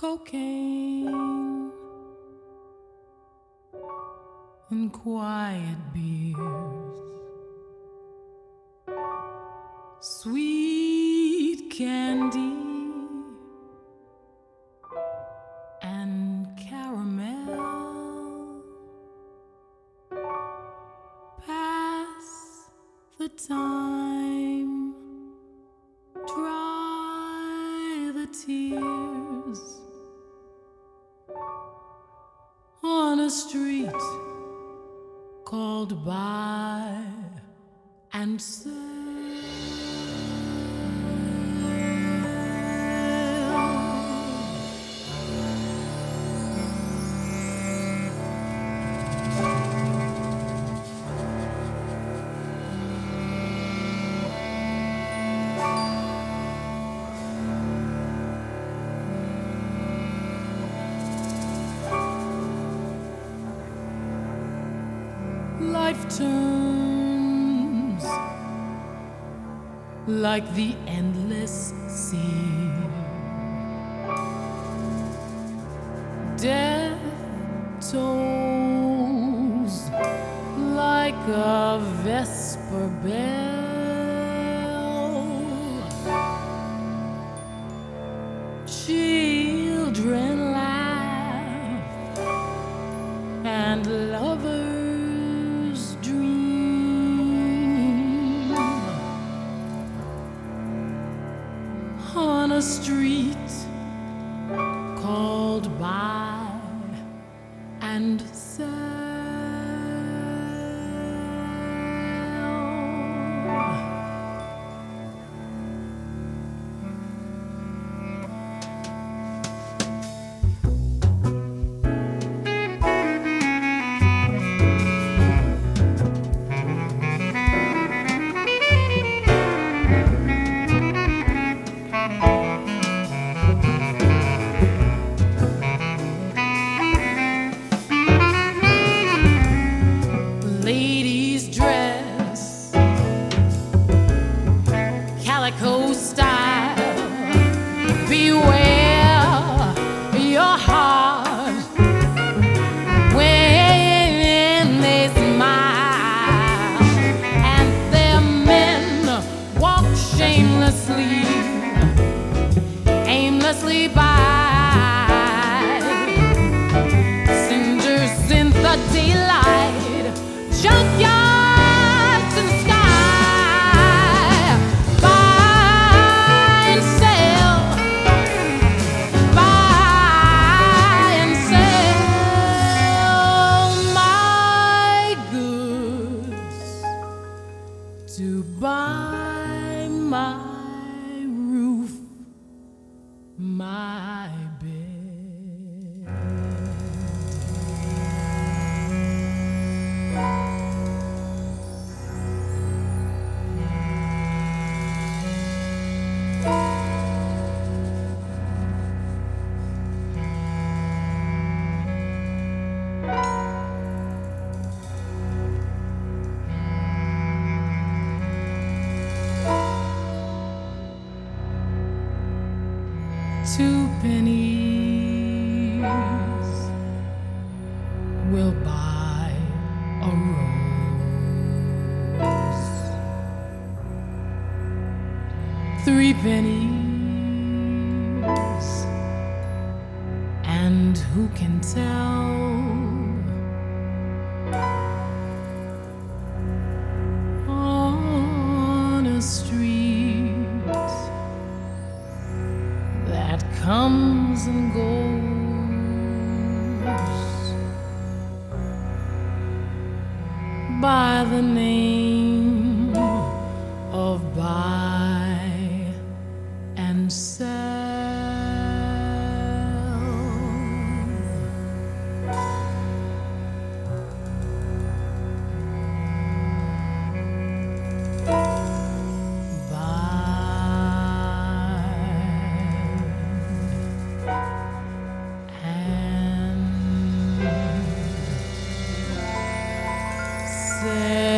cocaine and quiet beers, sweet candy and caramel. Pass the time, dry the tears on a street called by and sell. Life turns like the endless sea. Death tolls like a vesper bell. Children laugh and lovers dream on a street called by and sell. Ladies dress calico style. Beware your heart when they smile, and their men walk shamelessly, aimlessly by. Singers in the daylight, junkyards in the sky. Buy and sell, buy and sell my goods to buy my roof, my bed. Two pennies will buy a rose. 3 pennies, and who can tell? On a street that comes and goes by the name of buy and sell. Say